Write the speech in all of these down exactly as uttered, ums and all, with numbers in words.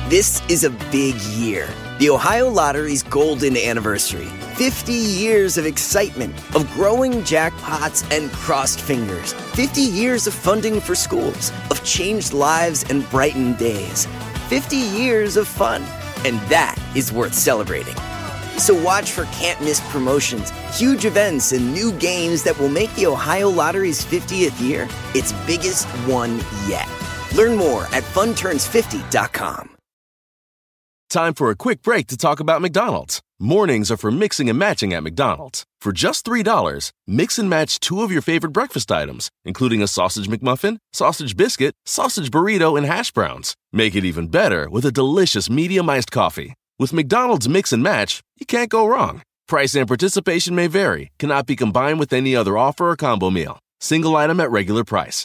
This is a big year. The Ohio Lottery's golden anniversary. fifty years of excitement, of growing jackpots and crossed fingers. fifty years of funding for schools, of changed lives and brightened days. fifty years of fun. And that is worth celebrating. So watch for can't-miss promotions, huge events, and new games that will make the Ohio Lottery's fiftieth year its biggest one yet. Learn more at fun turns fifty dot com. Time for a quick break to talk about McDonald's. Mornings are for mixing and matching at McDonald's. For just three dollars, mix and match two of your favorite breakfast items, including a sausage McMuffin, sausage biscuit, sausage burrito, and hash browns. Make it even better with a delicious medium iced coffee. With McDonald's Mix and Match, you can't go wrong. Price and participation may vary, cannot be combined with any other offer or combo meal. Single item at regular price.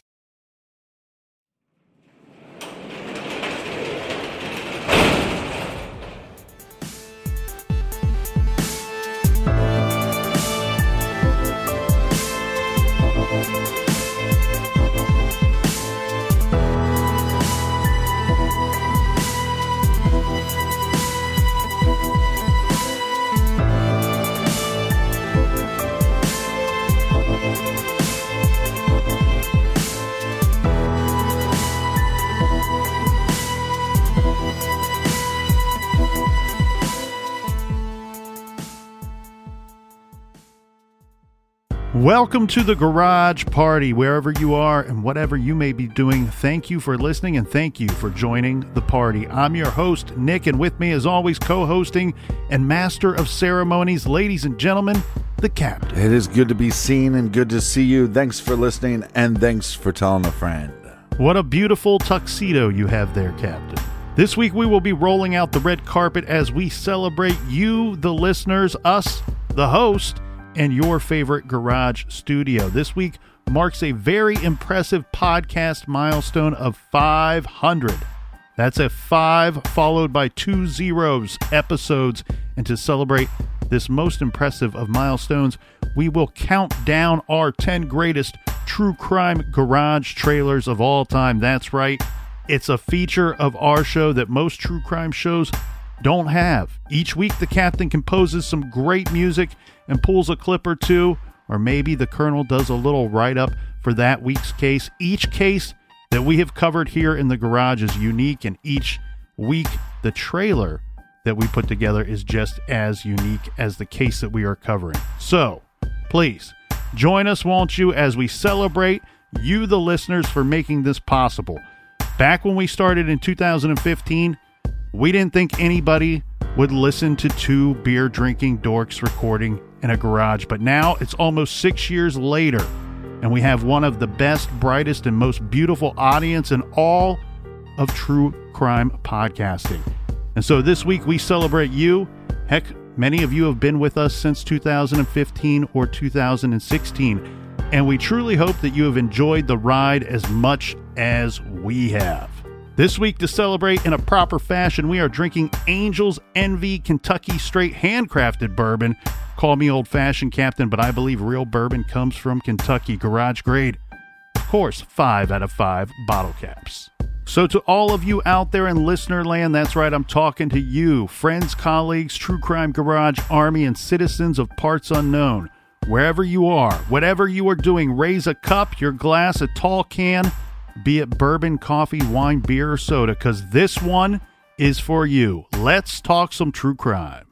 Welcome to the Garage Party, wherever you are and whatever you may be doing. Thank you for listening and thank you for joining the party. I'm your host, Nick, and with me, as always, co-hosting and master of ceremonies, ladies and gentlemen, the Captain. It is good to be seen and good to see you. Thanks for listening and thanks for telling a friend. What a beautiful tuxedo you have there, Captain. This week, we will be rolling out the red carpet as we celebrate you, the listeners, us, the host, and your favorite garage studio. This week marks a very impressive podcast milestone of five hundred. That's a five followed by two zeros episodes. And to celebrate this most impressive of milestones, we will count down our ten greatest true crime garage trailers of all time. That's right. It's a feature of our show that most true crime shows don't have. Each week, the Captain composes some great music and pulls a clip or two, or maybe the Colonel does a little write-up for that week's case. Each case that we have covered here in the garage is unique, and each week the trailer that we put together is just as unique as the case that we are covering. So, please, join us, won't you, as we celebrate you, the listeners, for making this possible. Back when we started in two thousand fifteen, we didn't think anybody would listen to two beer-drinking dorks recording in a garage, but now it's almost six years later, and we have one of the best, brightest, and most beautiful audience in all of true crime podcasting. And so this week we celebrate you. Heck, many of you have been with us since two thousand fifteen or two thousand sixteen, and we truly hope that you have enjoyed the ride as much as we have. This week, to celebrate in a proper fashion, we are drinking Angel's Envy Kentucky Straight Handcrafted Bourbon. Call me old-fashioned, Captain, but I believe real bourbon comes from Kentucky, garage grade. Of course, five out of five bottle caps. So to all of you out there in listener land, that's right, I'm talking to you, friends, colleagues, True Crime Garage Army, and citizens of parts unknown. Wherever you are, whatever you are doing, raise a cup, your glass, a tall can, be it bourbon, coffee, wine, beer, or soda, because this one is for you. Let's talk some true crime.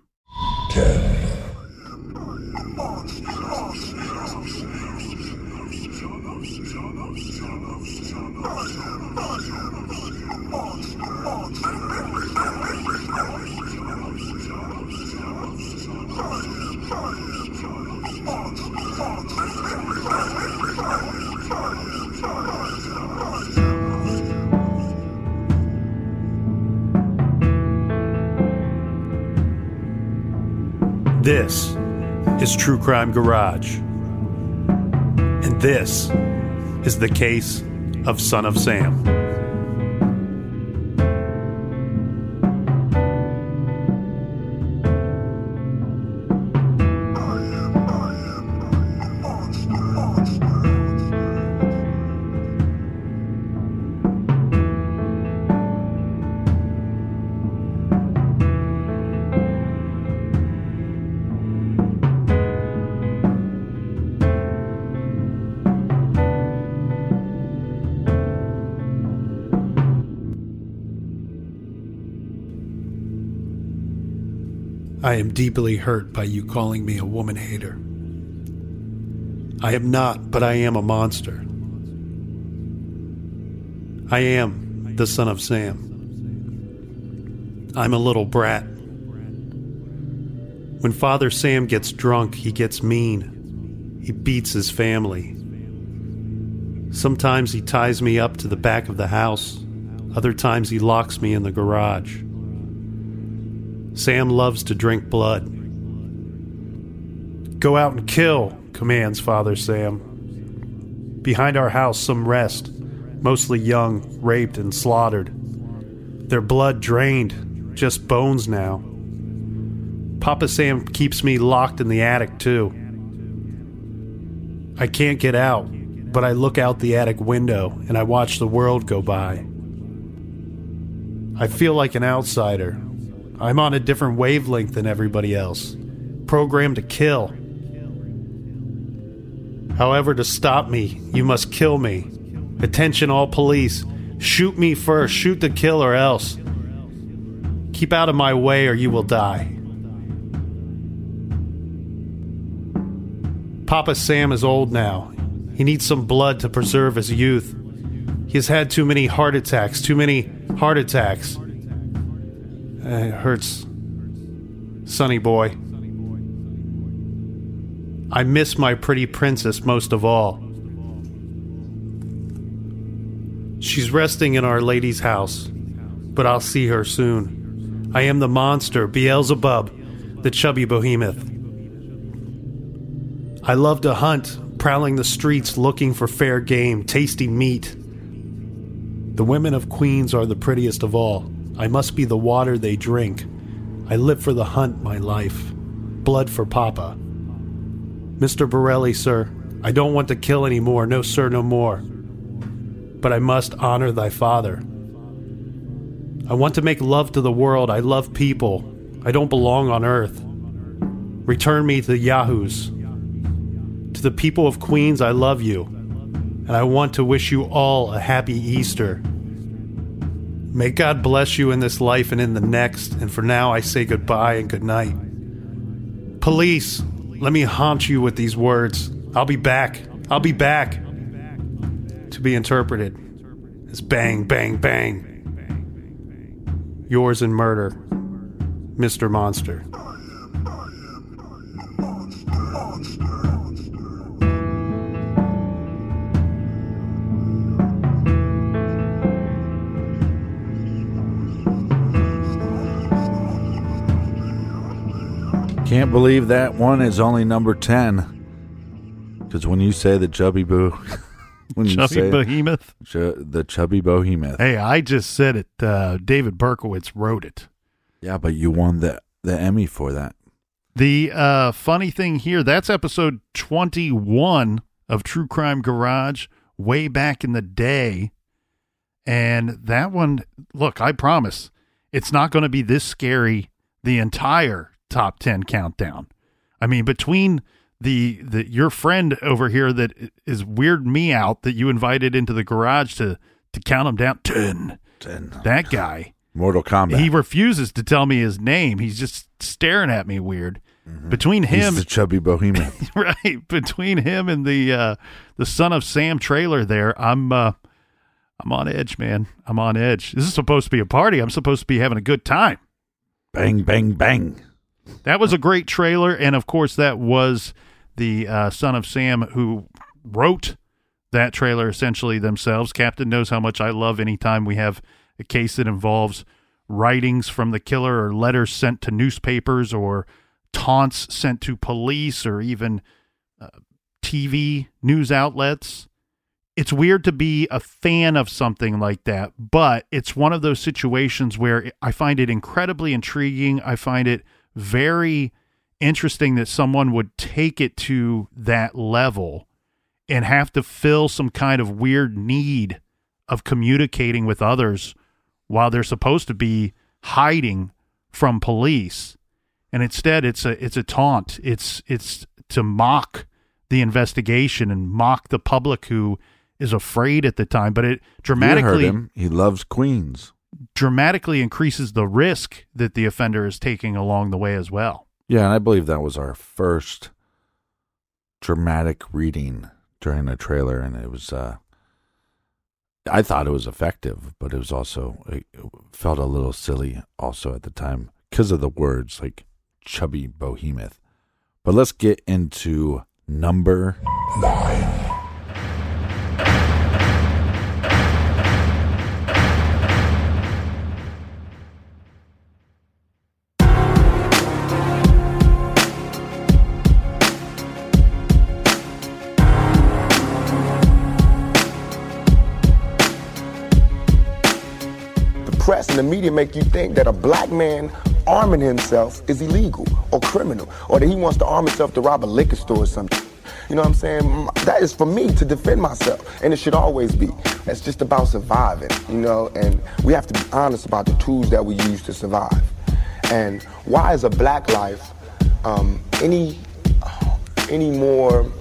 ten. This is True Crime Garage, and this is the case of Son of Sam. I am deeply hurt by you calling me a woman hater. I am not, but I am a monster. I am the son of Sam. I'm a little brat. When Father Sam gets drunk, he gets mean. He beats his family. Sometimes he ties me up to the back of the house. Other times he locks me in the garage. Sam loves to drink blood. Go out and kill, commands Father Sam. Behind our house, some rest, mostly young, raped and slaughtered. Their blood drained, just bones now. Papa Sam keeps me locked in the attic, too. I can't get out, but I look out the attic window and I watch the world go by. I feel like an outsider. I'm on a different wavelength than everybody else, programmed to kill. However, to stop me, you must kill me. Attention all police. Shoot me first. Shoot the kill or else. Keep out of my way or you will die. Papa Sam is old now. He needs some blood to preserve his youth. He has had too many heart attacks. Too many heart attacks. Uh, it hurts. Sonny boy. I miss my pretty princess most of all. She's resting in Our Lady's house, but I'll see her soon. I am the monster, Beelzebub, the chubby behemoth. I love to hunt, prowling the streets looking for fair game, tasty meat. The women of Queens are the prettiest of all. I must be the water they drink. I live for the hunt, my life. Blood for Papa. Mister Borelli, sir, I don't want to kill any more. No, sir, no more. But I must honor thy father. I want to make love to the world. I love people. I don't belong on earth. Return me to the Yahoos. To the people of Queens, I love you. And I want to wish you all a happy Easter. May God bless you in this life and in the next. And for now, I say goodbye and good night. Police, let me haunt you with these words. I'll be back. I'll be back. To be interpreted as bang, bang, bang. Yours in murder, Mister Monster. Can't believe that one is only number ten. Because when you say the chubby boo, when you Chubby say behemoth. Ch- the chubby behemoth. Hey, I just said it. Uh, David Berkowitz wrote it. Yeah, but you won the the Emmy for that. The uh, funny thing here, that's episode twenty-one of True Crime Garage, way back in the day. And that one, look, I promise, it's not going to be this scary the entire top ten countdown. I mean, between the the your friend over here that is weirding me out that you invited into the garage to to count them down, ten, ten. That guy, Mortal Kombat. he refuses to tell me his name. He's just staring at me weird. Mm-hmm. Between him, he's the chubby behemoth. Right, between him and the uh, the Son of Sam trailer, there, I'm uh, I'm on edge, man. I'm on edge. This is supposed to be a party. I'm supposed to be having a good time. Bang, bang, bang. That was a great trailer, and of course, that was the uh, Son of Sam who wrote that trailer essentially themselves. Captain knows how much I love anytime we have a case that involves writings from the killer or letters sent to newspapers or taunts sent to police or even uh, T V news outlets. It's weird to be a fan of something like that, but it's one of those situations where I find it incredibly intriguing. I find it very interesting that someone would take it to that level and have to fill some kind of weird need of communicating with others while they're supposed to be hiding from police. And instead it's a it's a taunt. It's it's to mock the investigation and mock the public who is afraid at the time. But it dramatically, you heard him. He loves Queens. dramatically increases the risk that the offender is taking along the way as well. Yeah, and I believe that was our first dramatic reading during a trailer, and it was, uh, I thought it was effective, but it was also, it felt a little silly also at the time because of the words like chubby behemoth. But let's get into number nine. Press and the media make you think that a black man arming himself is illegal or criminal, or that he wants to arm himself to rob a liquor store or something. You know what I'm saying? That is for me to defend myself, and it should always be. It's just about surviving, you know, and we have to be honest about the tools that we use to survive. And why is a black life um, any, any more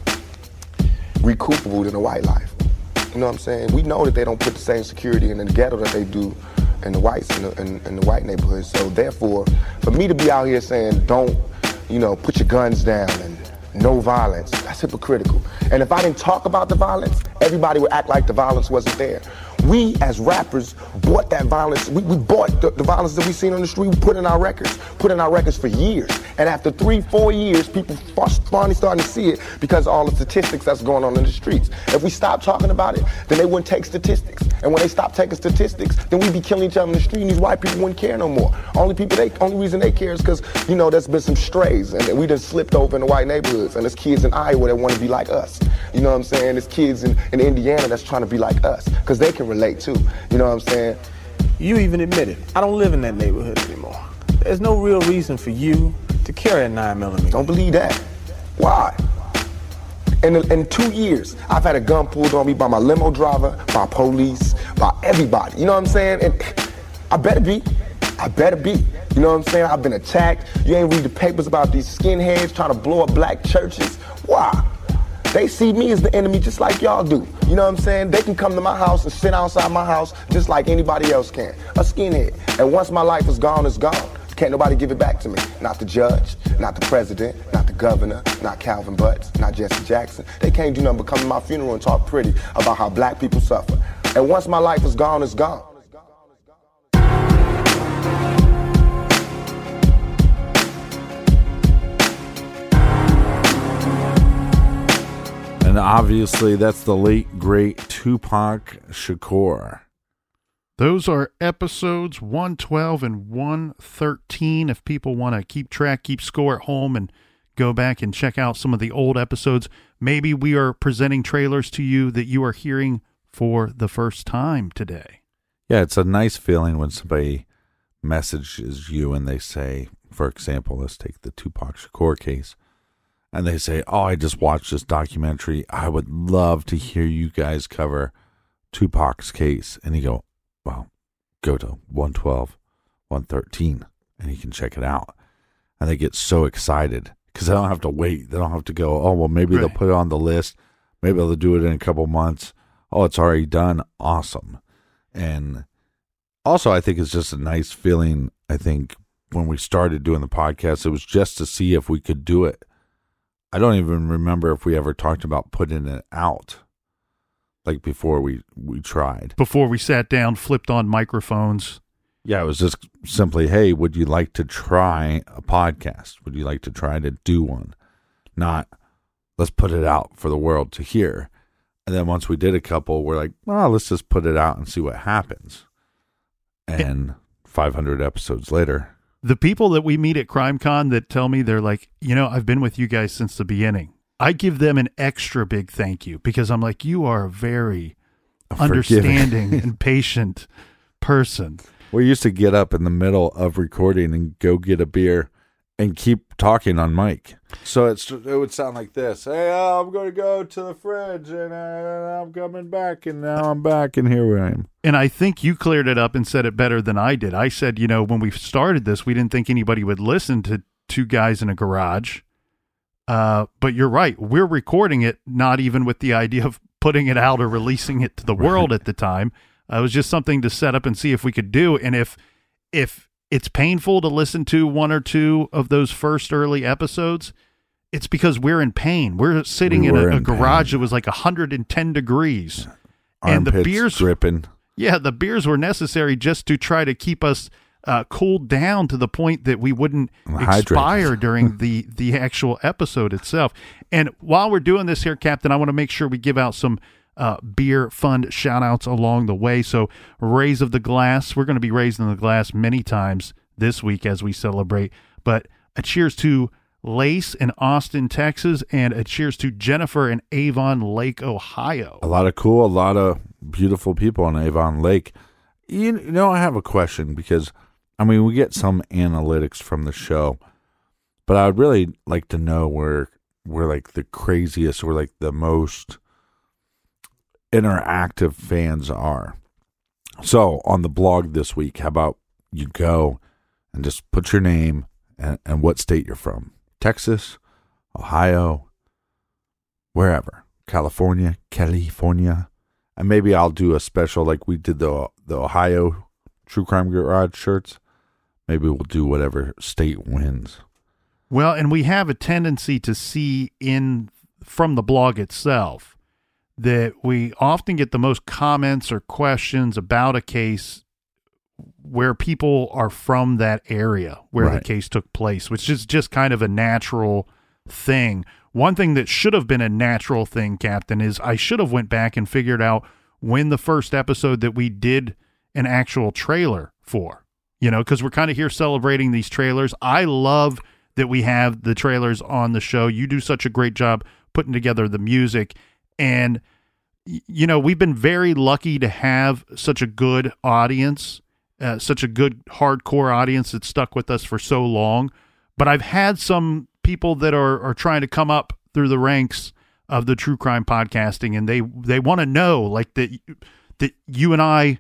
recoupable than a white life? You know what I'm saying? We know that they don't put the same security in the ghetto that they do in the whites in the, in, in the white neighborhoods. So therefore, for me to be out here saying, don't, you know, put your guns down and no violence, that's hypocritical. And if I didn't talk about the violence, everybody would act like the violence wasn't there. We, as rappers, bought that violence. We, we bought the, the violence that we seen on the street. We put in our records, put in our records for years. And after three, four years, people finally starting to see it because of all the statistics that's going on in the streets. If we stop talking about it, then they wouldn't take statistics. And when they stop taking statistics, then we'd be killing each other in the street, and these white people wouldn't care no more. Only people, they, only reason they care is because, you know, there's been some strays, and we just slipped over in the white neighborhoods. And there's kids in Iowa that want to be like us. You know what I'm saying? There's kids in, in Indiana that's trying to be like us, because they can relate too. You know what I'm saying? You even admitted, I don't live in that neighborhood anymore. There's no real reason for you to carry a nine millimeter. Don't believe that. Why? In, in two years, I've had a gun pulled on me by my limo driver, by police, by everybody. You know what I'm saying? And I better be. I better be. You know what I'm saying? I've been attacked. You ain't read the papers about these skinheads trying to blow up black churches. Why? They see me as the enemy just like y'all do. You know what I'm saying? They can come to my house and sit outside my house just like anybody else can. A skinhead. And once my life is gone, it's gone. Can't nobody give it back to me. Not the judge, not the president, not the governor, not Calvin Butts, not Jesse Jackson. They can't do nothing but come to my funeral and talk pretty about how black people suffer. And once my life is gone, it's gone. And obviously, that's the late, great Tupac Shakur. Those are episodes one twelve and one thirteen. If people want to keep track, keep score at home, and go back and check out some of the old episodes, maybe we are presenting trailers to you that you are hearing for the first time today. Yeah, it's a nice feeling when somebody messages you and they say, for example, let's take the Tupac Shakur case. And they say, oh, I just watched this documentary. I would love to hear you guys cover Tupac's case. And you go, well, go to one twelve, one thirteen, and you can check it out. And they get so excited because they don't have to wait. They don't have to go, oh, well, maybe right. they'll put it on the list. Maybe they'll do it in a couple months. Oh, it's already done. Awesome. And also, I think it's just a nice feeling. I think when we started doing the podcast, it was just to see if we could do it. I don't even remember if we ever talked about putting it out, like before we, we tried. Before we sat down, flipped on microphones. Yeah, it was just simply, hey, would you like to try a podcast? Would you like to try to do one? Not, let's put it out for the world to hear. And then once we did a couple, we're like, well, let's just put it out and see what happens. And five hundred episodes later. The people that we meet at CrimeCon that tell me, they're like, you know, I've been with you guys since the beginning. I give them an extra big thank you because I'm like, you are a very understanding and patient person. We used to get up in the middle of recording and go get a beer and keep talking on mic. So it's it would sound like this. Hey, uh, I'm going to go to the fridge and uh, I'm coming back and now I'm back and here I am. And I think you cleared it up and said it better than I did. I said, you know, when we started this, we didn't think anybody would listen to two guys in a garage. Uh, but you're right. We're recording it, not even with the idea of putting it out or releasing it to the world at the time. Uh, it was just something to set up and see if we could do. And if if it's painful to listen to one or two of those first early episodes, it's because we're in pain. We're sitting we in a, in a garage pain. that was like one hundred ten degrees. Yeah. And the Armpits beers dripping. Yeah, the beers were necessary just to try to keep us uh, cooled down to the point that we wouldn't Hydrated. expire during the, the actual episode itself. And while we're doing this here, Captain, I want to make sure we give out some uh, beer fund shout-outs along the way. So raise of the glass. We're going to be raising the glass many times this week as we celebrate. But a cheers to Lace in Austin, Texas, and a cheers to Jennifer in Avon Lake, Ohio. A lot of cool, a lot of beautiful people on Avon Lake. You know, I have a question because, I mean, we get some analytics from the show, but I would really like to know where, where like the craziest or like the most interactive fans are. So on the blog this week, how about you go and just put your name and, and what state you're from. Texas, Ohio, wherever, California, California, and maybe I'll do a special like we did the the Ohio True Crime Garage shirts. Maybe we'll do whatever state wins. Well, and we have a tendency to see in from the blog itself that we often get the most comments or questions about a case where people are from that area where Right. the case took place, which is just kind of a natural thing. One thing that should have been a natural thing, Captain, is I should have went back and figured out when the first episode that we did an actual trailer for, you know, because we're kind of here celebrating these trailers. I love that we have the trailers on the show. You do such a great job putting together the music. And, y- you know, we've been very lucky to have such a good audience. Uh, such a good hardcore audience that stuck with us for so long. But I've had some people that are, are trying to come up through the ranks of the true crime podcasting, and they, they want to know like that, that you and I,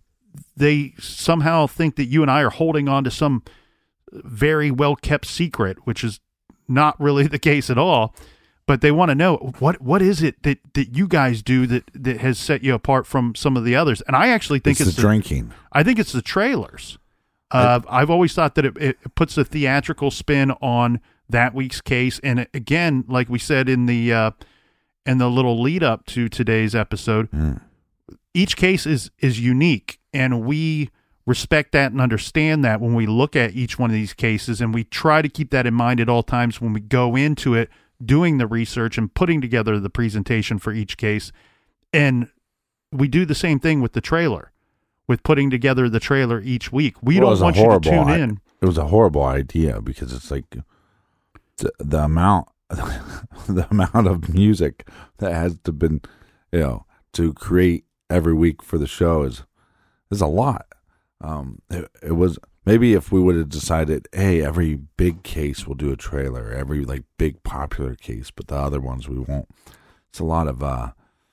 they somehow think that you and I are holding on to some very well kept secret, which is not really the case at all. But they want to know what what is it that, that you guys do that, that has set you apart from some of the others. And I actually think It's it's, the drinking. I think it's the trailers. Uh, I've always thought that it, it puts a theatrical spin on that week's case. And it, again, like we said in the uh, in the little lead up to today's episode, Mm. each case is is unique, and we respect that and understand that when we look at each one of these cases, and we try to keep that in mind at all times when we go into it, doing the research and putting together the presentation for each case. And we do the same thing with the trailer, with putting together the trailer each week. We Well, it was don't a want you to tune horrible i- in. It was a horrible idea because it's like the, the amount, the amount of music that has to been, you know, to create every week for the show is is a lot. Um, it, it was maybe if we would have decided, hey, every big case we'll do a trailer, every like big popular case, but the other ones we won't. It's a lot of uh,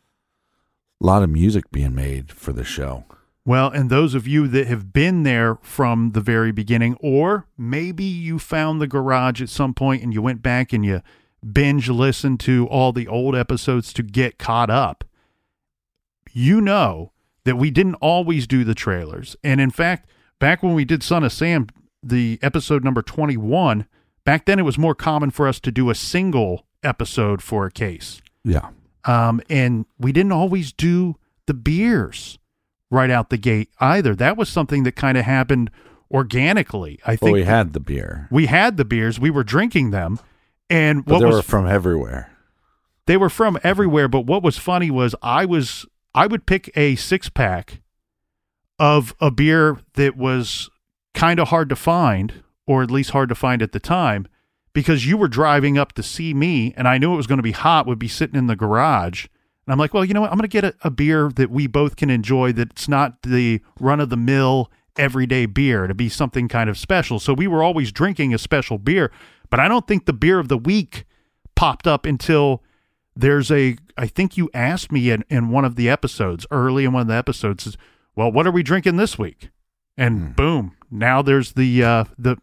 a lot of music being made for the show. Well, and those of you that have been there from the very beginning, or maybe you found the garage at some point and you went back and you binge listened to all the old episodes to get caught up, you know that we didn't always do the trailers. And in fact, back when we did Son of Sam, the episode number twenty-one, back then it was more common for us to do a single episode for a case. Yeah. Um, and we didn't always do the beers right out the gate either. That was something that kind of happened organically. I Well, think we had the beer, we had the beers, we were drinking them, and but what they was were from everywhere. they were from everywhere. But what was funny was I was I would pick a six pack of a beer that was kind of hard to find, or at least hard to find at the time, because you were driving up to see me, and I knew it was going to be hot, would be sitting in the garage. And I'm like, well, you know what? I'm going to get a, a beer that we both can enjoy, that's not the run-of-the-mill everyday beer, to be something kind of special. So we were always drinking a special beer, but I don't think the beer of the week popped up until there's a, I think you asked me in, in one of the episodes, early in one of the episodes, is, well, what are we drinking this week? And Mm. boom, now there's the, uh, the,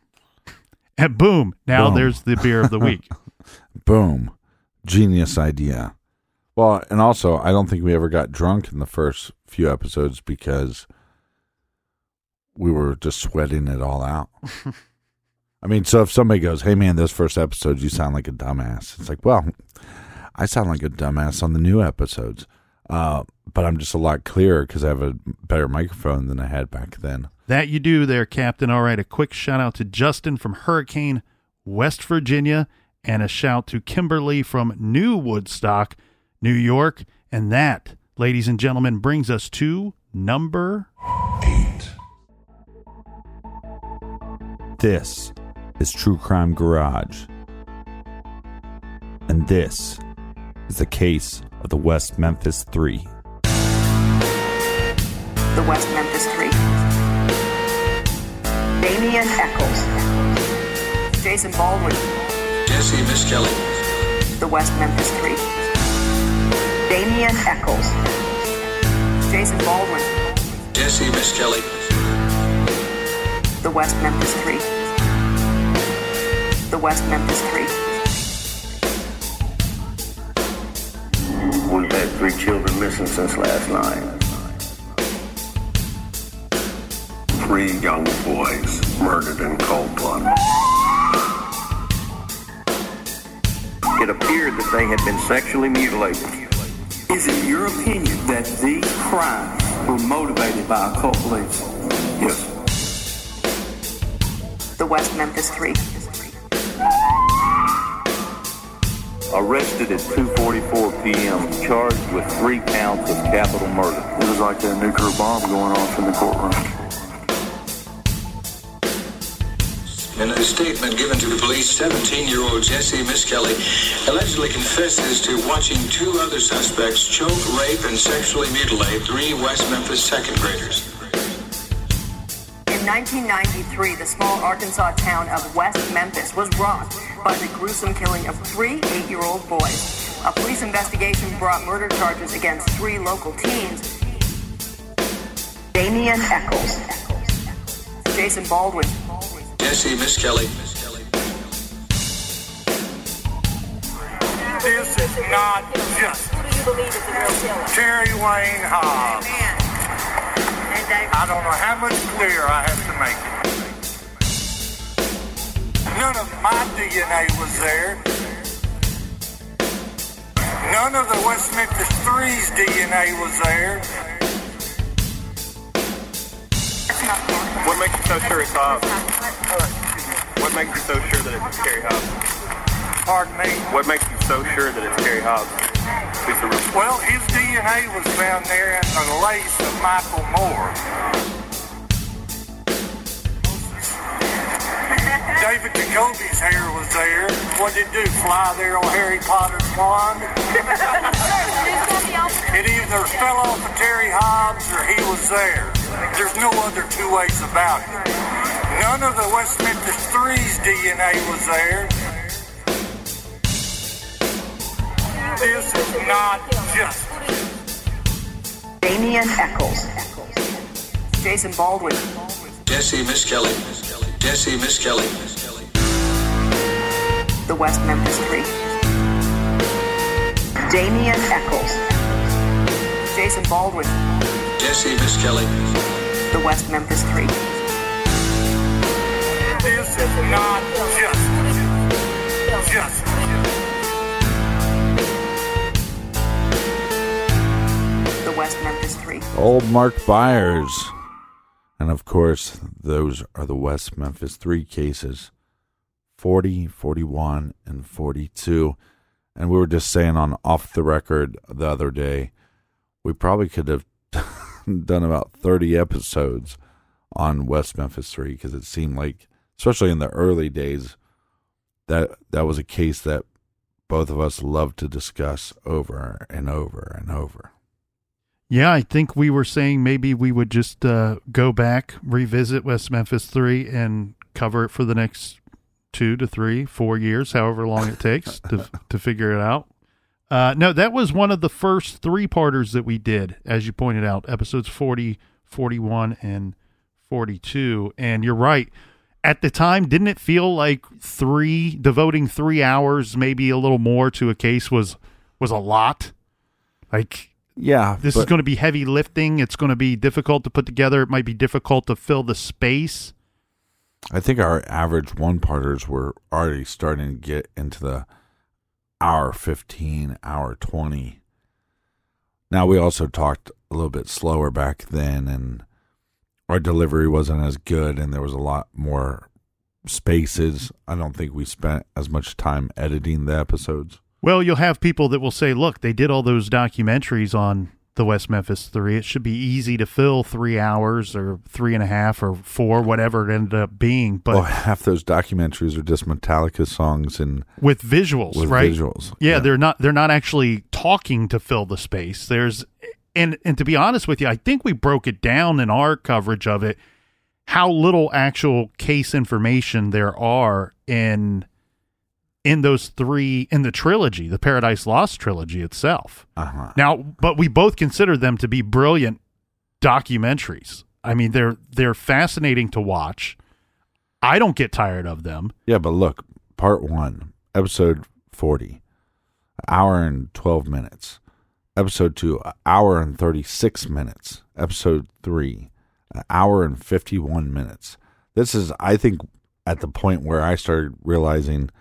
and boom, now Boom. there's the beer of the week. Boom. Genius idea. Well, and also, I don't think we ever got drunk in the first few episodes because we were just sweating it all out. I mean, so if somebody goes, hey, man, this first episode, you sound like a dumbass. It's like, well, I sound like a dumbass on the new episodes. Uh, but I'm just a lot clearer because I have a better microphone than I had back then. That you do there, Captain. All right, a quick shout out to Justin from Hurricane, West Virginia, and a shout to Kimberly from New Woodstock, New York. And that, ladies and gentlemen, brings us to number eight. This is True Crime Garage. And this is the case of the West Memphis Three. The West Memphis Three. Damian Eccles. Jason Baldwin. Jesse Miskelly. The West Memphis Three. Damian Eccles. Jason Baldwin. Jesse Miskelly. The West Memphis Three. The West Memphis Three. We've had three children missing since last night. Three young boys murdered in cold blood. It appeared that they had been sexually mutilated. Is it your opinion that these crimes were motivated by occult beliefs? Yes. The West Memphis Three. Arrested at two forty-four p.m., charged with three counts of capital murder. It was like a nuclear bomb going off in the courtroom. In a statement given to the police, seventeen-year-old Jesse Miskelly allegedly confesses to watching two other suspects choke, rape, and sexually mutilate three West Memphis second graders. In nineteen ninety-three, the small Arkansas town of West Memphis was rocked by the gruesome killing of three eight-year-old boys. A police investigation brought murder charges against three local teens. Damian Eccles. Jason Baldwin. Jesse Miskelly. This is not just Who do you believe is the real killer? Terry Wayne Hobbs. Amen. And David. I don't know how much clearer I have to make it. None of my D N A was there. None of the West Memphis Three's D N A was there. What makes you so sure it's Hobbs? What makes you so sure that it's Terry Hobbs? Pardon me? What makes you so sure that it's Terry Hobbs? Well, his D N A was found there in the lace of Michael Moore. David Jacoby's hair was there. What did it do? Fly there on Harry Potter's wand? It either fell off of Terry Hobbs or he was there. There's no other two ways about it. None of the West Memphis Three's D N A was there. This is not just. Damian Eccles. Jason Baldwin. Jesse Miskelly. Jesse Miskelly. The West Memphis Three. Damian Eccles. Jason Baldwin. Jesse Miskelly. The West Memphis Three. This is not just. Just. The West Memphis Three. Old Mark Byers. And of course, those are the West Memphis Three cases. forty, forty-one, and forty-two. And we were just saying on Off the Record the other day, we probably could have done about thirty episodes on West Memphis Three because it seemed like, especially in the early days, that that was a case that both of us loved to discuss over and over and over. Yeah, I think we were saying maybe we would just uh, go back, revisit West Memphis Three, and cover it for the next two to three, four years, however long it takes to to figure it out. Uh, no, that was one of the first three-parters that we did, as you pointed out, episodes forty, forty-one, and forty-two. And you're right. At the time, didn't it feel like three, devoting three hours, maybe a little more to a case was was a lot? Like, yeah, this but- is going to be heavy lifting. It's going to be difficult to put together. It might be difficult to fill the space. I think our average one-parters were already starting to get into the hour fifteen, hour twenty. Now, we also talked a little bit slower back then, and our delivery wasn't as good, and there was a lot more spaces. I don't think we spent as much time editing the episodes. Well, you'll have people that will say, look, they did all those documentaries on the West Memphis Three. It should be easy to fill three hours or three and a half or four, whatever it ended up being. But well, half those documentaries are just Metallica songs and with visuals, with right? Visuals, yeah, yeah. They're not. They're not actually talking to fill the space. There's, and and to be honest with you, I think we broke it down in our coverage of it how little actual case information there are in. in those three, in the trilogy, the Paradise Lost trilogy itself. Uh-huh. Now, but we both consider them to be brilliant documentaries. I mean, they're they're fascinating to watch. I don't get tired of them. Yeah, but look, part one, episode forty, an hour and twelve minutes. Episode two, an hour and thirty-six minutes. Episode three, an hour and fifty-one minutes. This is, I think, at the point where I started realizing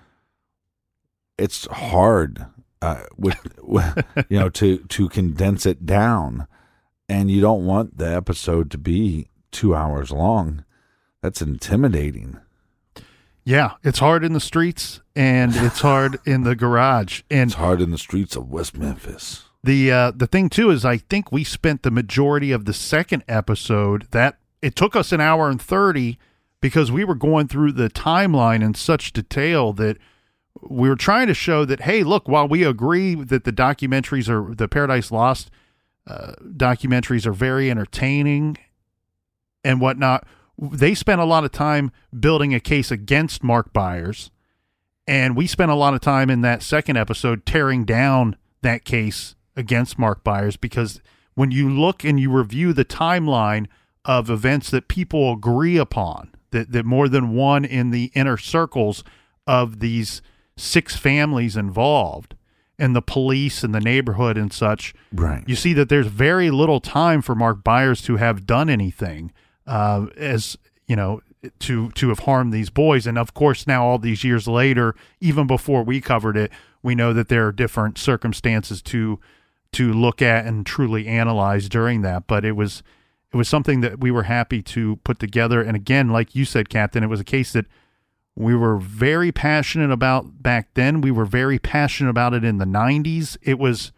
it's hard uh, with, with you know to to condense it down, and you don't want the episode to be two hours long. That's intimidating. Yeah, it's hard in the streets, and it's hard in the garage, and it's hard in the streets of West Memphis. The uh, the thing too is, I think we spent the majority of the second episode that it took us an hour and thirty because we were going through the timeline in such detail that. We were trying to show that, hey, look, while we agree that the documentaries are, the Paradise Lost uh, documentaries are very entertaining and whatnot, they spent a lot of time building a case against Mark Byers, and we spent a lot of time in that second episode tearing down that case against Mark Byers, because when you look and you review the timeline of events that people agree upon, that, that more than one in the inner circles of these six families involved and the police and the neighborhood and such, right? You see that there's very little time for Mark Byers to have done anything, uh, as you know, to to have harmed these boys. And of course, now all these years later, even before we covered it, we know that there are different circumstances to to look at and truly analyze during that. But it was it was something that we were happy to put together. And again, like you said, Captain, it was a case that we were very passionate about back then. We were very passionate about it in the nineties. It was,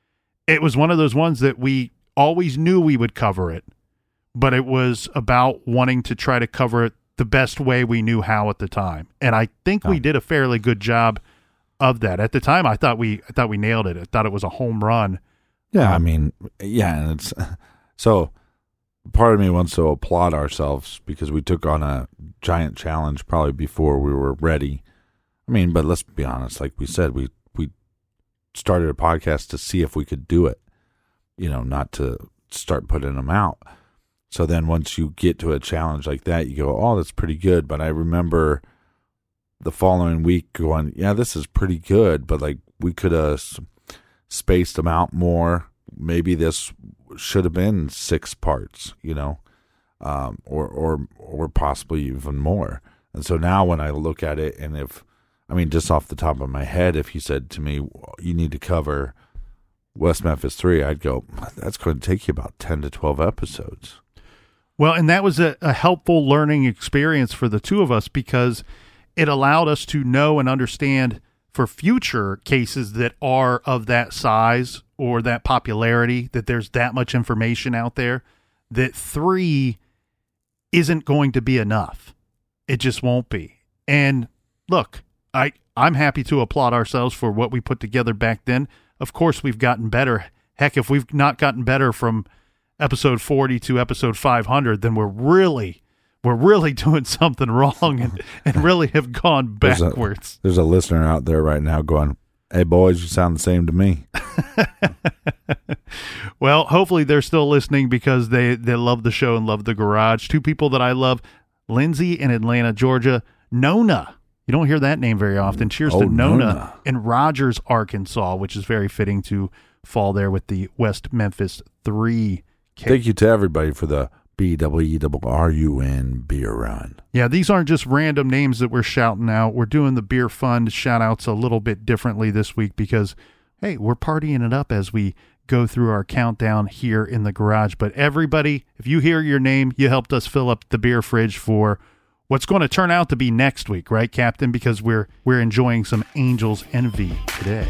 it was one of those ones that we always knew we would cover it, but it was about wanting to try to cover it the best way we knew how at the time. And I think we did a fairly good job of that. At the time, I thought we, I thought we nailed it. I thought it was a home run. Yeah. I mean, yeah. And it's so, part of me wants to applaud ourselves because we took on a giant challenge probably before we were ready. I mean, but let's be honest. Like we said, we, we started a podcast to see if we could do it, you know, not to start putting them out. So then once you get to a challenge like that, you go, oh, that's pretty good. But I remember the following week going, yeah, this is pretty good, but like we could have spaced them out more. Maybe this should have been six parts, you know, um, or, or, or possibly even more. And so now when I look at it, and if, I mean, just off the top of my head, if you said to me, you need to cover West Memphis three, I'd go, that's going to take you about ten to twelve episodes. Well, and that was a, a helpful learning experience for the two of us because it allowed us to know and understand for future cases that are of that size or that popularity, that there's that much information out there, that three isn't going to be enough. It just won't be. And look, I, I'm happy to applaud ourselves for what we put together back then. Of course, we've gotten better. Heck, if we've not gotten better from episode forty to episode five hundred, then we're really, we're really doing something wrong and, and really have gone backwards. There's a, there's a listener out there right now going, hey, boys, you sound the same to me. Well, hopefully they're still listening because they, they love the show and love the garage. Two people that I love, Lindsay in Atlanta, Georgia, Nona. You don't hear that name very often. Cheers oh, to Nona, Nona in Rogers, Arkansas, which is very fitting to fall there with the West Memphis three case. Thank you to everybody for the B W E R R U N beer run. Yeah, these aren't just random names that we're shouting out. We're doing the Beer Fund shout-outs a little bit differently this week because, hey, we're partying it up as we go through our countdown here in the garage. But everybody, if you hear your name, you helped us fill up the beer fridge for what's going to turn out to be next week, right, Captain? Because we're we're enjoying some Angels Envy today.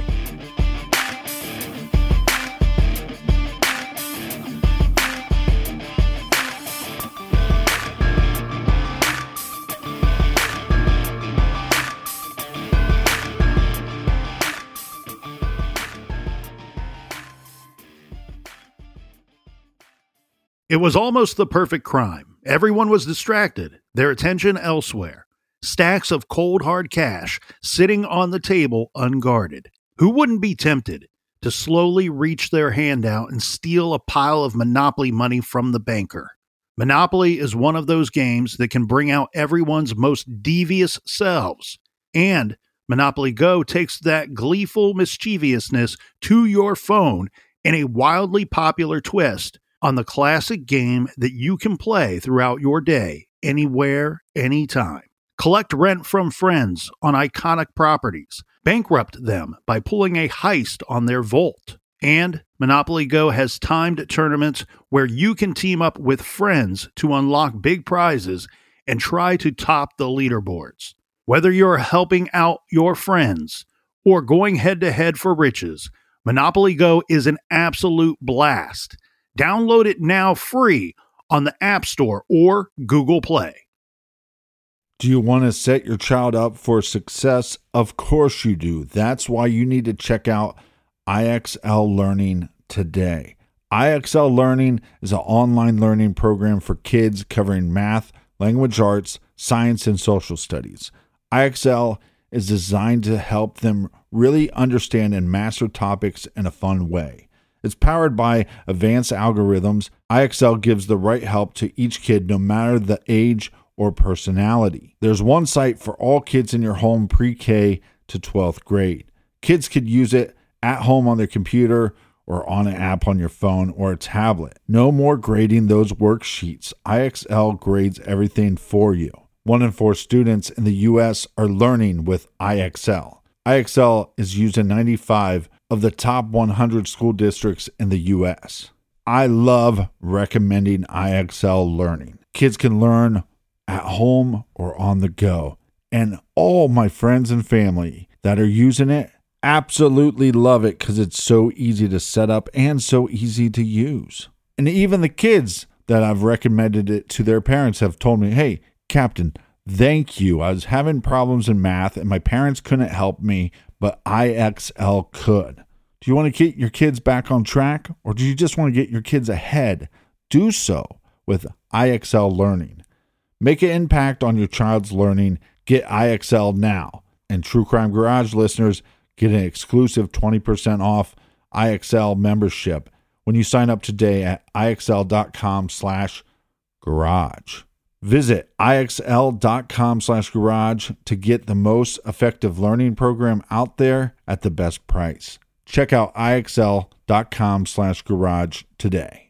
It was almost the perfect crime. Everyone was distracted, their attention elsewhere. Stacks of cold hard cash sitting on the table unguarded. Who wouldn't be tempted to slowly reach their hand out and steal a pile of Monopoly money from the banker? Monopoly is one of those games that can bring out everyone's most devious selves. And Monopoly Go takes that gleeful mischievousness to your phone in a wildly popular twist on the classic game that you can play throughout your day, anywhere, anytime. Collect rent from friends on iconic properties. Bankrupt them by pulling a heist on their vault. And Monopoly Go has timed tournaments where you can team up with friends to unlock big prizes and try to top the leaderboards. Whether you're helping out your friends or going head-to-head for riches, Monopoly Go is an absolute blast. Download it now free on the App Store or Google Play. Do you want to set your child up for success? Of course you do. That's why you need to check out I X L Learning today. I X L Learning is an online learning program for kids covering math, language arts, science, and social studies. I X L is designed to help them really understand and master topics in a fun way. It's powered by advanced algorithms. I X L gives the right help to each kid, no matter the age or personality. There's one site for all kids in your home pre-K to twelfth grade. Kids could use it at home on their computer or on an app on your phone or a tablet. No more grading those worksheets. I X L grades everything for you. One in four students in the U S are learning with I X L. I X L is used in ninety-five of the top one hundred school districts in the U S. I love recommending I X L Learning. Kids can learn at home or on the go. And all my friends and family that are using it absolutely love it because it's so easy to set up and so easy to use. And even the kids that I've recommended it to their parents have told me, hey, Captain, thank you. I was having problems in math and my parents couldn't help me, but I X L could. Do you want to get your kids back on track, or do you just want to get your kids ahead? Do so with I X L Learning. Make an impact on your child's learning. Get I X L now. And True Crime Garage listeners get an exclusive twenty percent off I X L membership when you sign up today at IXL.com slash garage. Visit IXL.com slash garage to get the most effective learning program out there at the best price. Check out IXL.com slash garage today.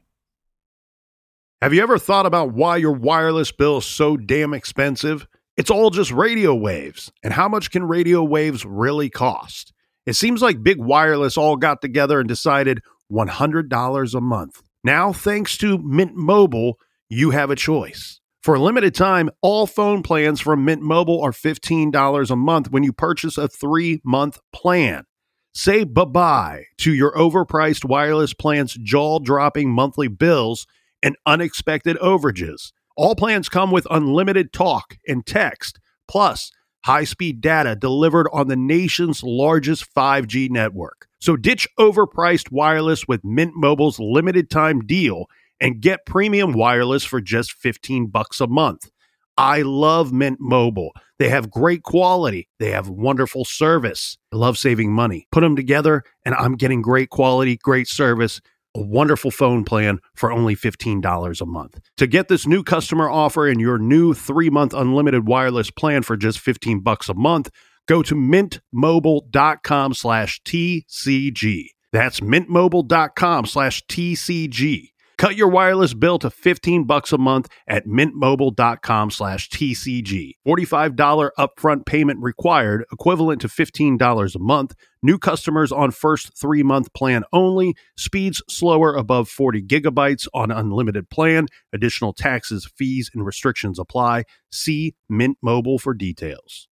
Have you ever thought about why your wireless bill is so damn expensive? It's all just radio waves. And how much can radio waves really cost? It seems like Big Wireless all got together and decided one hundred dollars a month. Now, thanks to Mint Mobile, you have a choice. For a limited time, all phone plans from Mint Mobile are fifteen dollars a month when you purchase a three-month plan. Say bye-bye to your overpriced wireless plan's jaw-dropping monthly bills and unexpected overages. All plans come with unlimited talk and text, plus high-speed data delivered on the nation's largest five G network. So ditch overpriced wireless with Mint Mobile's limited-time deal and get premium wireless for just fifteen bucks a month. I love Mint Mobile. They have great quality. They have wonderful service. I love saving money. Put them together and I'm getting great quality, great service, a wonderful phone plan for only fifteen dollars a month. To get this new customer offer and your new three-month unlimited wireless plan for just fifteen bucks a month, go to mintmobile.com slash TCG. That's mintmobile.com slash TCG. Cut your wireless bill to fifteen bucks a month at mintmobile.com slash TCG. forty-five dollars upfront payment required, equivalent to fifteen dollars a month. New customers on first three-month plan only. Speeds slower above forty gigabytes on unlimited plan. Additional taxes, fees, and restrictions apply. See Mint Mobile for details.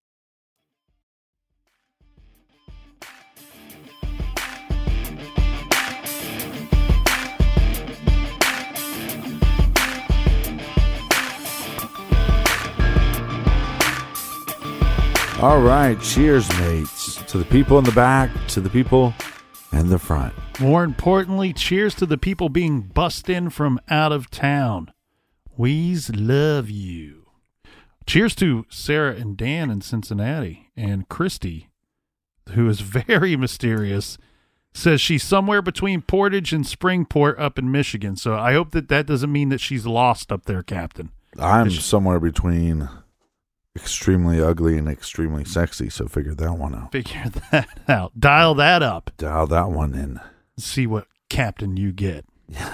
All right, cheers, mates. To the people in the back, to the people in the front. More importantly, cheers to the people being bussed in from out of town. We's love you. Cheers to Sarah and Dan in Cincinnati. And Christy, who is very mysterious, says she's somewhere between Portage and Springport up in Michigan. So I hope that that doesn't mean that she's lost up there, Captain. I'm somewhere between extremely ugly and extremely sexy, so figure that one out. Figure that out. Dial that up. Dial that one in. See what captain you get.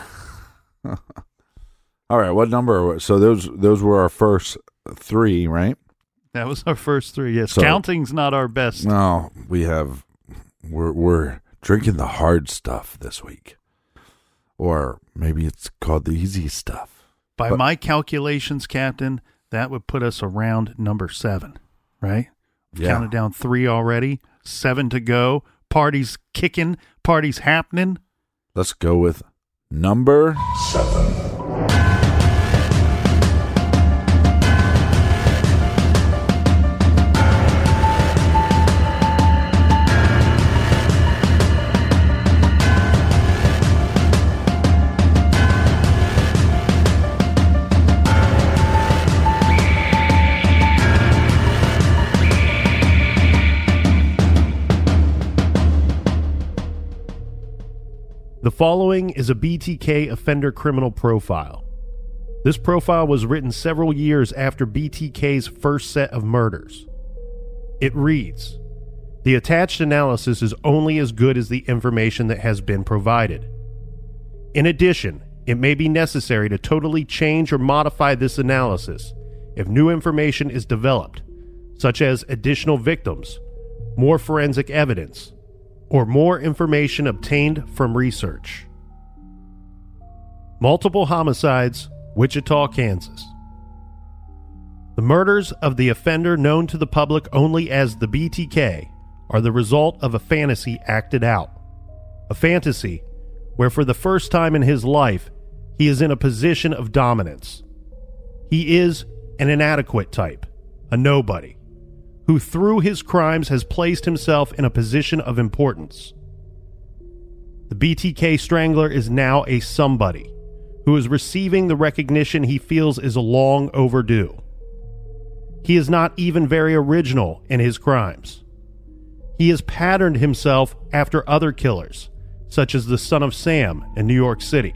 All right, what number? So those those were our first three, right? That was our first three. Yes, so, counting's not our best. No, we have we're we're drinking the hard stuff this week, or maybe it's called the easy stuff. By but, my calculations, Captain, that would put us around number seven, right? We've yeah. counted down three already, seven to go. Party's kicking, party's happening. Let's go with number seven. The following is a B T K offender criminal profile. This profile was written several years after B T K's first set of murders. It reads, "The attached analysis is only as good as the information that has been provided. In addition, it may be necessary to totally change or modify this analysis if new information is developed, such as additional victims, more forensic evidence, or more information obtained from research." Multiple homicides, Wichita, Kansas. The murders of the offender known to the public only as the B T K are the result of a fantasy acted out. A fantasy where for the first time in his life, he is in a position of dominance. He is an inadequate type, a nobody, who through his crimes has placed himself in a position of importance. The B T K Strangler is now a somebody who is receiving the recognition he feels is long overdue. He is not even very original in his crimes. He has patterned himself after other killers, such as the Son of Sam in New York City.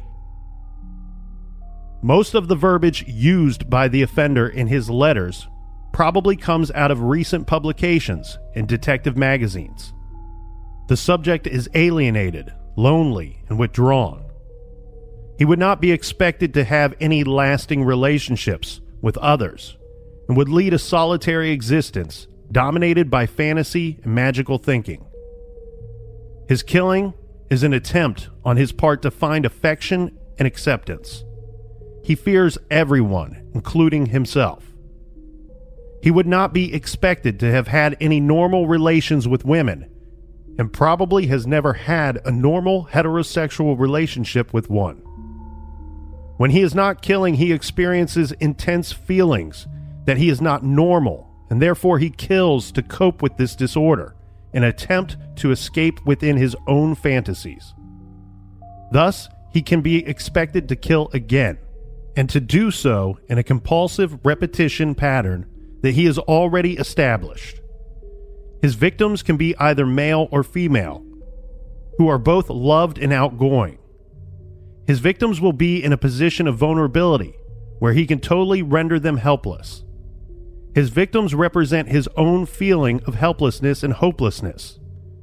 Most of the verbiage used by the offender in his letters probably comes out of recent publications in detective magazines. The subject is alienated, lonely, and withdrawn. He would not be expected to have any lasting relationships with others and would lead a solitary existence dominated by fantasy and magical thinking. His killing is an attempt on his part to find affection and acceptance. He fears everyone, including himself. He would not be expected to have had any normal relations with women, and probably has never had a normal heterosexual relationship with one. When he is not killing, he experiences intense feelings that he is not normal, and therefore he kills to cope with this disorder, an attempt to escape within his own fantasies. Thus, he can be expected to kill again, and to do so in a compulsive repetition pattern that he has already established. His victims can be either male or female, who are both loved and outgoing. His victims will be in a position of vulnerability, where he can totally render them helpless. His victims represent his own feeling of helplessness and hopelessness.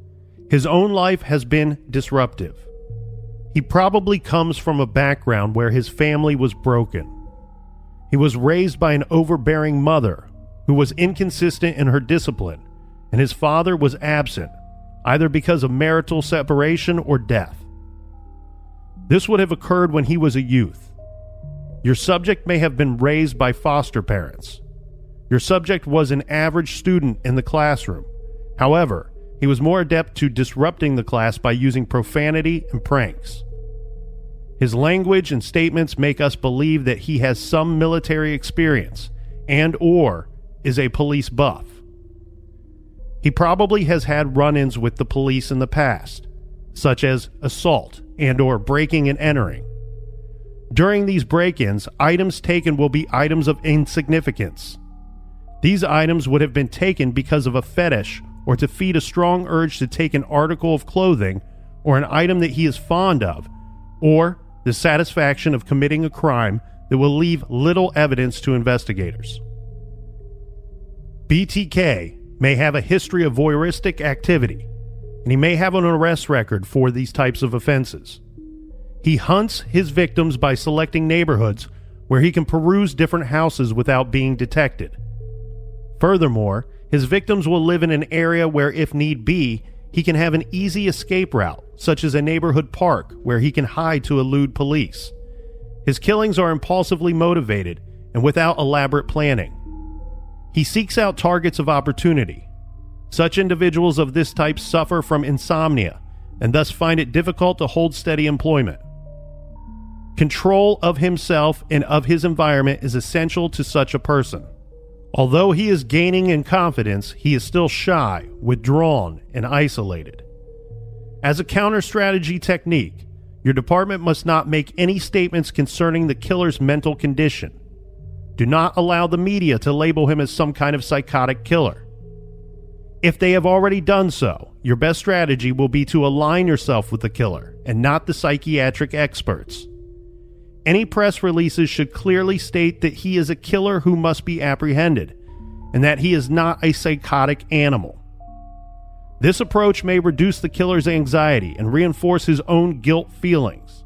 His own life has been disruptive. He probably comes from a background where his family was broken. He was raised by an overbearing mother who was inconsistent in her discipline, and his father was absent, either because of marital separation or death. This would have occurred when he was a youth. Your subject may have been raised by foster parents. Your subject was an average student in the classroom. However, he was more adept to disrupting the class by using profanity and pranks. His language and statements make us believe that he has some military experience and or is a police buff. He probably has had run-ins with the police in the past, such as assault and or breaking and entering. During these break-ins, items taken will be items of insignificance. These items would have been taken because of a fetish or to feed a strong urge to take an article of clothing or an item that he is fond of, or the satisfaction of committing a crime that will leave little evidence to investigators. B T K may have a history of voyeuristic activity, and he may have an arrest record for these types of offenses. He hunts his victims by selecting neighborhoods where he can peruse different houses without being detected. Furthermore, his victims will live in an area where, if need be, he can have an easy escape route, such as a neighborhood park where he can hide to elude police. His killings are impulsively motivated and without elaborate planning. He seeks out targets of opportunity. Such individuals of this type suffer from insomnia and thus find it difficult to hold steady employment. Control of himself and of his environment is essential to such a person. Although he is gaining in confidence, he is still shy, withdrawn, and isolated. As a counter-strategy technique, your department must not make any statements concerning the killer's mental condition. Do not allow the media to label him as some kind of psychotic killer. If they have already done so, your best strategy will be to align yourself with the killer and not the psychiatric experts. Any press releases should clearly state that he is a killer who must be apprehended, and that he is not a psychotic animal. This approach may reduce the killer's anxiety and reinforce his own guilt feelings.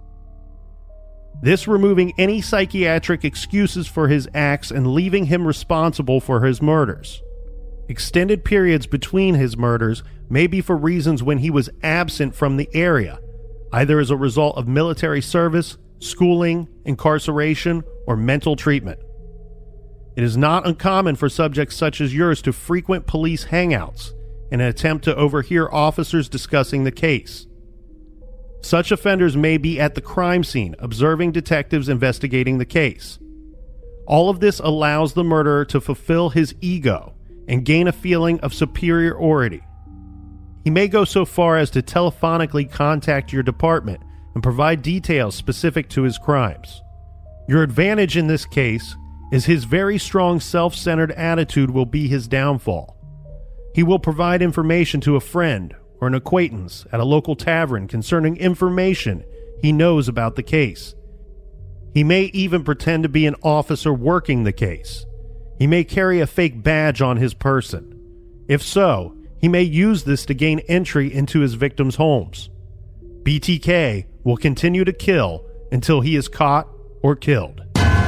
This removing any psychiatric excuses for his acts and leaving him responsible for his murders. Extended periods between his murders may be for reasons when he was absent from the area, either as a result of military service, schooling, incarceration, or mental treatment. It is not uncommon for subjects such as yours to frequent police hangouts in an attempt to overhear officers discussing the case. Such offenders may be at the crime scene, observing detectives investigating the case. All of this allows the murderer to fulfill his ego and gain a feeling of superiority. He may go so far as to telephonically contact your department and provide details specific to his crimes. Your advantage in this case is his very strong self-centered attitude will be his downfall. He will provide information to a friend or an acquaintance at a local tavern concerning information he knows about the case. He may even pretend to be an officer working the case. He may carry a fake badge on his person. If so, he may use this to gain entry into his victims' homes. B T K will continue to kill until he is caught or killed.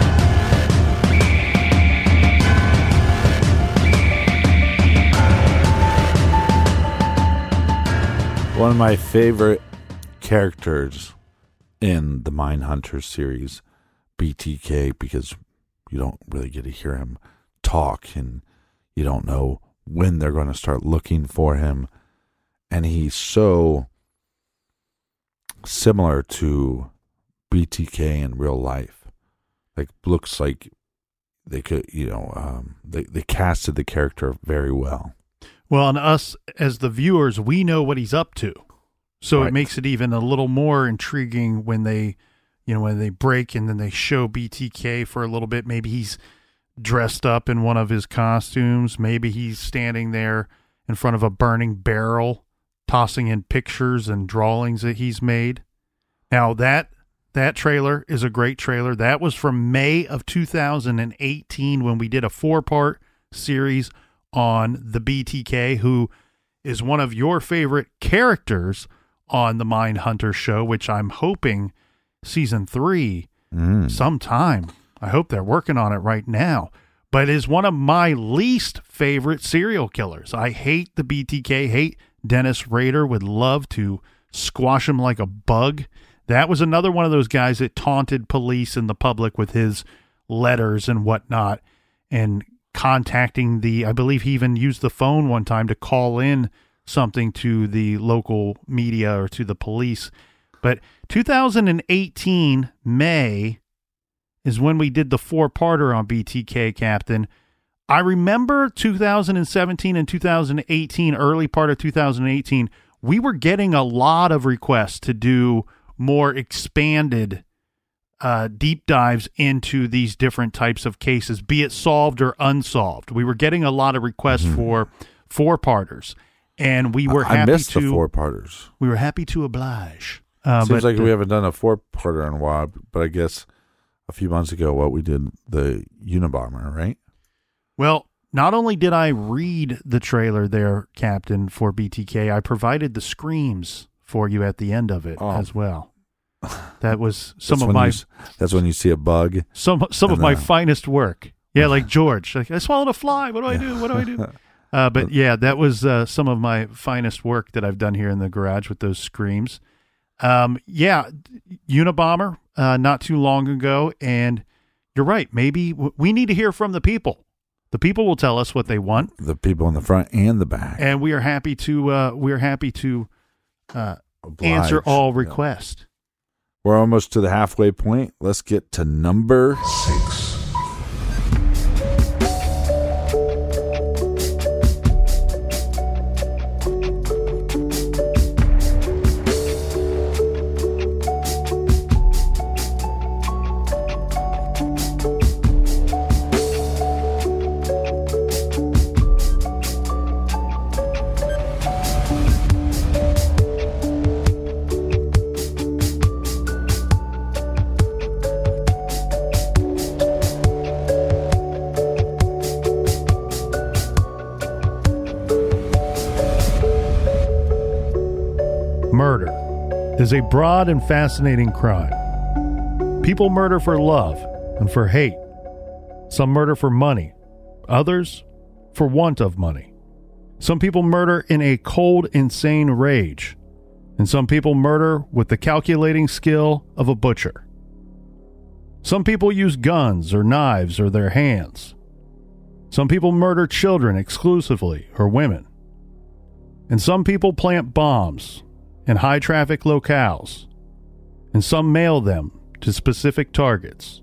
One of my favorite characters in the Mindhunter series, B T K, because you don't really get to hear him talk and you don't know when they're going to start looking for him. And he's so similar to B T K in real life. Like, looks like they could, you know, um, they, they casted the character very well. Well, and us as the viewers, we know what he's up to. So Right. It makes it even a little more intriguing when they, you know, when they break and then they show B T K for a little bit. Maybe he's dressed up in one of his costumes. Maybe he's standing there in front of a burning barrel, tossing in pictures and drawings that he's made. Now, that that trailer is a great trailer. That was from May of two thousand eighteen when we did a four-part series on the B T K, who is one of your favorite characters on the Mindhunter show, which I'm hoping season three mm. sometime. I hope they're working on it right now. But is one of my least favorite serial killers. I hate the B T K, hate Dennis Rader, would love to squash him like a bug. That was another one of those guys that taunted police and the public with his letters and whatnot, and contacting the, I believe he even used the phone one time to call in something to the local media or to the police. But two thousand eighteen, May, is when we did the four-parter on B T K, Captain. I remember two thousand seventeen and two thousand eighteen, early part of two thousand eighteen, we were getting a lot of requests to do more expanded uh, deep dives into these different types of cases, be it solved or unsolved. We were getting a lot of requests mm-hmm. for four-parters, and we were I happy missed to... the four-parters. We were happy to oblige. Uh, Seems but, like uh, we haven't done a four-parter in a while, but I guess a few months ago, what we did, the Unabomber, right? Well, not only did I read the trailer there, Captain, for B T K, I provided the screams for you at the end of it oh. as well. That was some of my... You, that's when you see a bug. Some some of my uh, finest work. Yeah, like George. Like, I swallowed a fly. What do I do? What do I do? Uh, but yeah, that was uh, some of my finest work that I've done here in the garage with those screams. Um, yeah, Unabomber, uh, not too long ago. And you're right. Maybe w- we need to hear from the people. The people will tell us what they want. The people in the front and the back. And we are happy to, uh, we are happy to uh, answer all requests. Yeah. We're almost to the halfway point. Let's get to number six. Murder is a broad and fascinating crime. People murder for love and for hate. Some murder for money, others for want of money. Some people murder in a cold, insane rage, and some people murder with the calculating skill of a butcher. Some people use guns or knives or their hands. Some people murder children exclusively or women. And some people plant bombs in high-traffic locales, and some mail them to specific targets.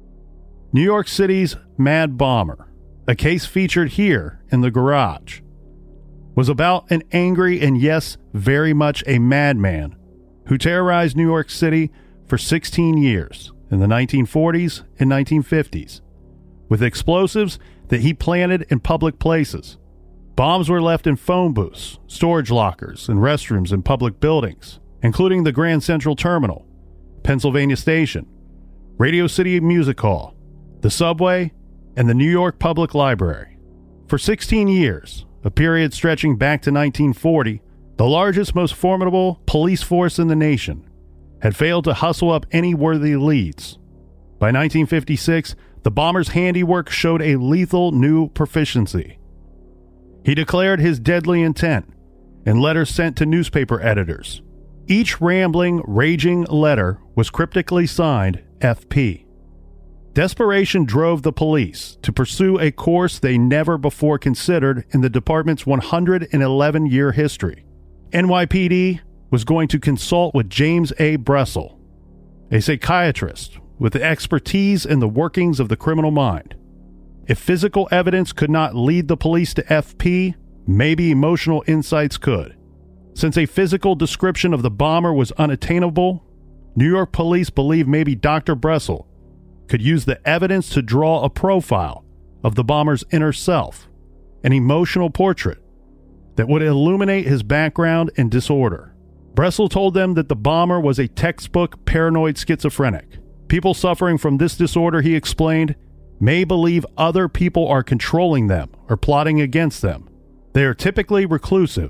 New York City's Mad Bomber, a case featured here in the garage, was about an angry and, yes, very much a madman who terrorized New York City for sixteen years in the nineteen forties and nineteen fifties with explosives that he planted in public places. Bombs were left in phone booths, storage lockers, and restrooms in public buildings, including the Grand Central Terminal, Pennsylvania Station, Radio City Music Hall, the subway, and the New York Public Library. For sixteen years, a period stretching back to nineteen forty, the largest, most formidable police force in the nation had failed to hustle up any worthy leads. By nineteen fifty-six, the bomber's handiwork showed a lethal new proficiency. He declared his deadly intent in letters sent to newspaper editors. Each rambling, raging letter was cryptically signed F P. Desperation drove the police to pursue a course they never before considered in the department's one hundred eleven year history. N Y P D was going to consult with James A. Bressel, a psychiatrist with expertise in the workings of the criminal mind. If physical evidence could not lead the police to F P, maybe emotional insights could. Since a physical description of the bomber was unattainable, New York police believed maybe Doctor Bressel could use the evidence to draw a profile of the bomber's inner self, an emotional portrait that would illuminate his background and disorder. Bressel told them that the bomber was a textbook paranoid schizophrenic. People suffering from this disorder, he explained, may believe other people are controlling them or plotting against them. They are typically reclusive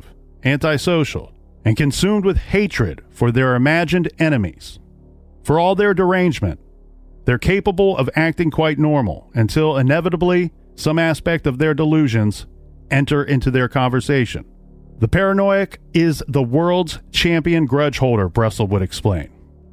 antisocial, and consumed with hatred for their imagined enemies. For all their derangement, they're capable of acting quite normal until inevitably some aspect of their delusions enter into their conversation. The paranoiac is the world's champion grudge holder, Bressel would explain.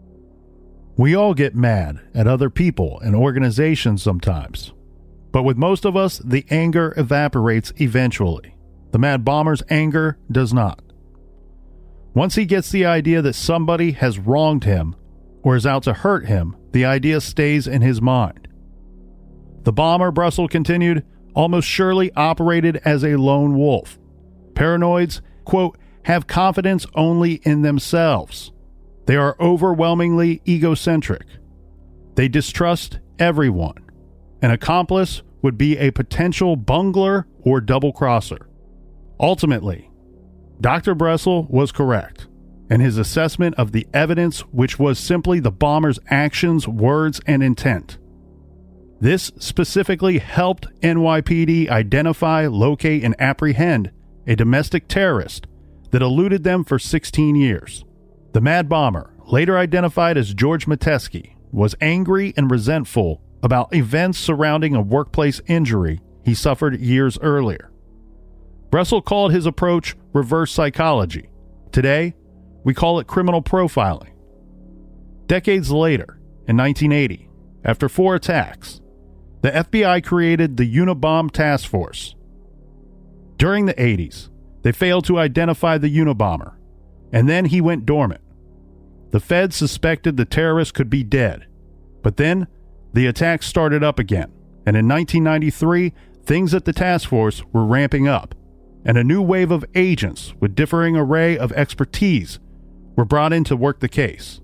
We all get mad at other people and organizations sometimes, but with most of us, the anger evaporates eventually. The Mad Bomber's anger does not. Once he gets the idea that somebody has wronged him or is out to hurt him, the idea stays in his mind. The bomber, Bressel continued, almost surely operated as a lone wolf. Paranoids, quote, have confidence only in themselves. They are overwhelmingly egocentric. They distrust everyone. An accomplice would be a potential bungler or double-crosser. Ultimately, Doctor Bressel was correct in his assessment of the evidence, which was simply the bomber's actions, words, and intent. This specifically helped N Y P D identify, locate, and apprehend a domestic terrorist that eluded them for sixteen years. The Mad Bomber, later identified as George Metesky, was angry and resentful about events surrounding a workplace injury he suffered years earlier. Bressel called his approach reverse psychology. Today, we call it criminal profiling. Decades later, in nineteen eighty, after four attacks, the F B I created the Unabomb Task Force. During the eighties, they failed to identify the Unabomber, and then he went dormant. The Feds suspected the terrorist could be dead, but then the attacks started up again, and in nineteen ninety-three, things at the task force were ramping up, and a new wave of agents with differing array of expertise were brought in to work the case.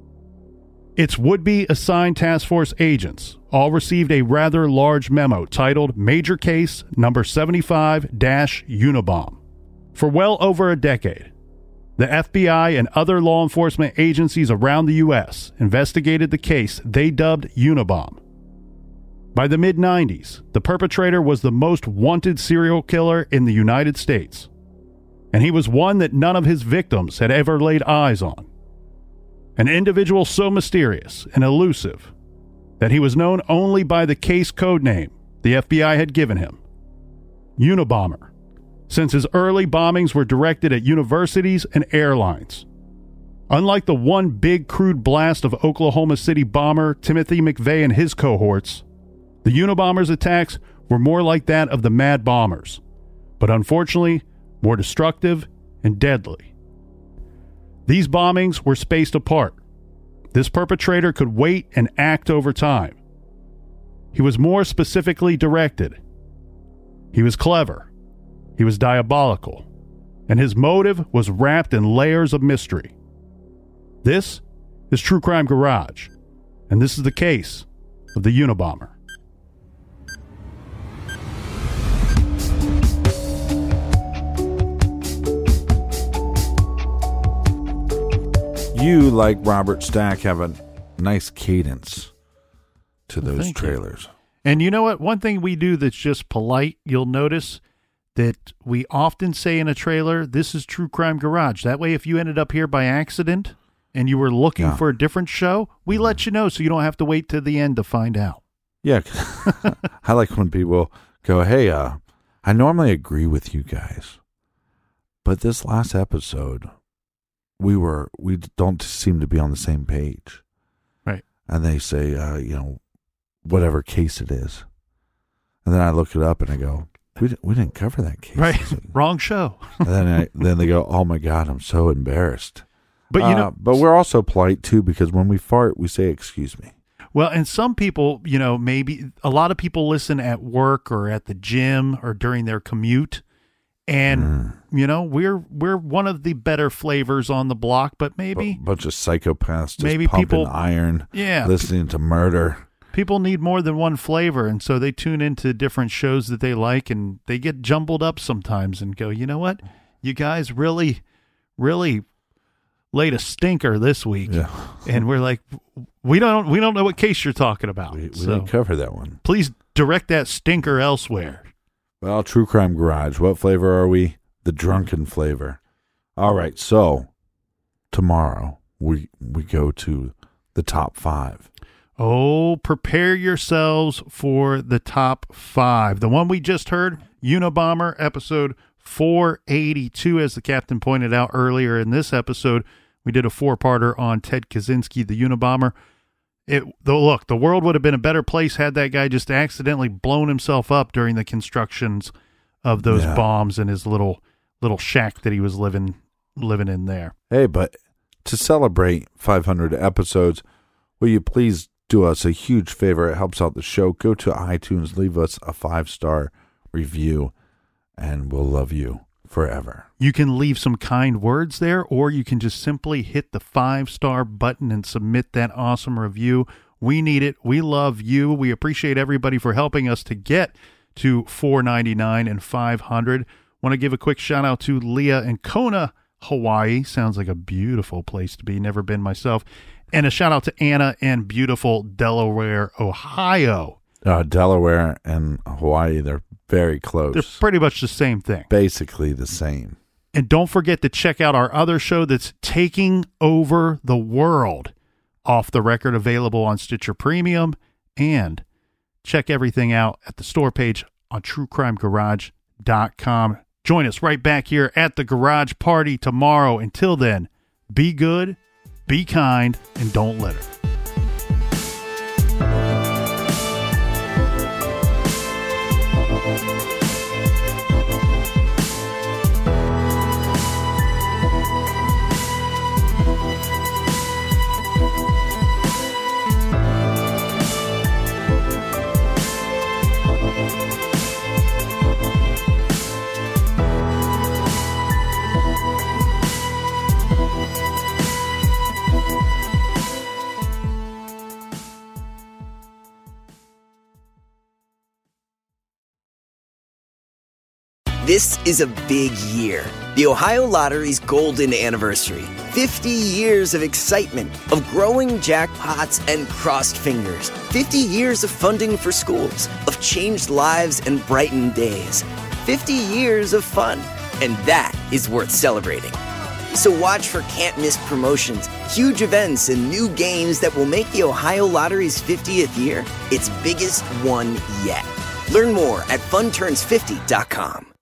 Its would-be assigned task force agents all received a rather large memo titled Major Case Number seventy-five Unabomb. For well over a decade, the F B I and other law enforcement agencies around the U S investigated the case they dubbed Unabomb. By the mid nineties, the perpetrator was the most wanted serial killer in the United States, and he was one that none of his victims had ever laid eyes on. An individual so mysterious and elusive that he was known only by the case code name the F B I had given him, Unabomber, since his early bombings were directed at universities and airlines. Unlike the one big crude blast of Oklahoma City bomber Timothy McVeigh and his cohorts, the Unabomber's attacks were more like that of the Mad Bombers, but unfortunately more destructive and deadly. These bombings were spaced apart. This perpetrator could wait and act over time. He was more specifically directed. He was clever. He was diabolical. And his motive was wrapped in layers of mystery. This is True Crime Garage, and this is the case of the Unabomber. You, like Robert Stack, have a nice cadence to those Thank trailers. You. And you know what? One thing we do that's just polite, you'll notice that we often say in a trailer, this is True Crime Garage. That way, if you ended up here by accident and you were looking yeah. for a different show, we mm-hmm. let you know so you don't have to wait to the end to find out. Yeah. I like when people go, hey, uh, I normally agree with you guys, but this last episode, we were we don't seem to be on the same page. Right. And they say, uh, you know, whatever case it is. And then I look it up and I go, we didn't, we didn't cover that case. Right. Wrong show. And then I, then they go, oh my God, I'm so embarrassed. But you uh, know, but we're also polite too, because when we fart, we say, excuse me. Well, and some people, you know, maybe a lot of people listen at work or at the gym or during their commute. And, mm. you know, we're we're one of the better flavors on the block, but maybe... A bunch of psychopaths just maybe pumping people, iron, yeah, listening to murder. People need more than one flavor, and so they tune into different shows that they like, and they get jumbled up sometimes and go, you know what? You guys really, really laid a stinker this week. Yeah. And we're like, we don't we don't know what case you're talking about. We, we so didn't cover that one. Please direct that stinker elsewhere. Well, True Crime Garage, what flavor are we? The drunken flavor. All right, so tomorrow we we go to the top five. Oh, prepare yourselves for the top five. The one we just heard, Unabomber, episode four eighty-two, as the captain pointed out earlier in this episode. We did a four-parter on Ted Kaczynski, the Unabomber. It, though, look, the world would have been a better place had that guy just accidentally blown himself up during the constructions of those Yeah. bombs in his little little shack that he was living living in there. Hey, but to celebrate five hundred episodes, will you please do us a huge favor? It helps out the show. Go to iTunes, leave us a five-star review, and we'll love you forever. You can leave some kind words there, or you can just simply hit the five-star button and submit that awesome review. We need it. We love you. We appreciate everybody for helping us to get to four ninety-nine and five hundred. Want to give a quick shout-out to Leah in Kona, Hawaii. Sounds like a beautiful place to be. Never been myself. And a shout-out to Anna in beautiful Delaware, Ohio. Uh, Delaware and Hawaii, they're very close. They're pretty much the same thing. Basically the same. And don't forget to check out our other show that's taking over the world, Off the Record, available on Stitcher Premium. And check everything out at the store page on true crime garage dot com. Join us right back here at the Garage Party tomorrow. Until then, be good, be kind, and don't litter. This is a big year. The Ohio Lottery's golden anniversary. fifty years of excitement, of growing jackpots and crossed fingers. fifty years of funding for schools, of changed lives and brightened days. fifty years of fun. And that is worth celebrating. So watch for can't-miss promotions, huge events, and new games that will make the Ohio Lottery's fiftieth year its biggest one yet. Learn more at fun turns fifty dot com.